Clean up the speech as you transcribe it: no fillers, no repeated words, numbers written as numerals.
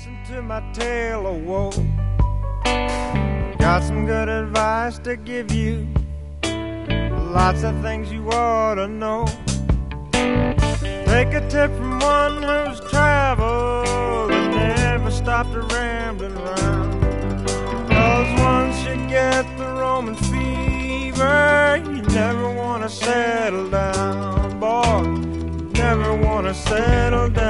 Listen to my tale of woe. Got some good advice to give you. Lots of things you ought to know. Take a tip from one who's traveled and never stopped a rambling round. 'Cause once you get the Roman fever, you never want to settle down, boy. You never want to settle down.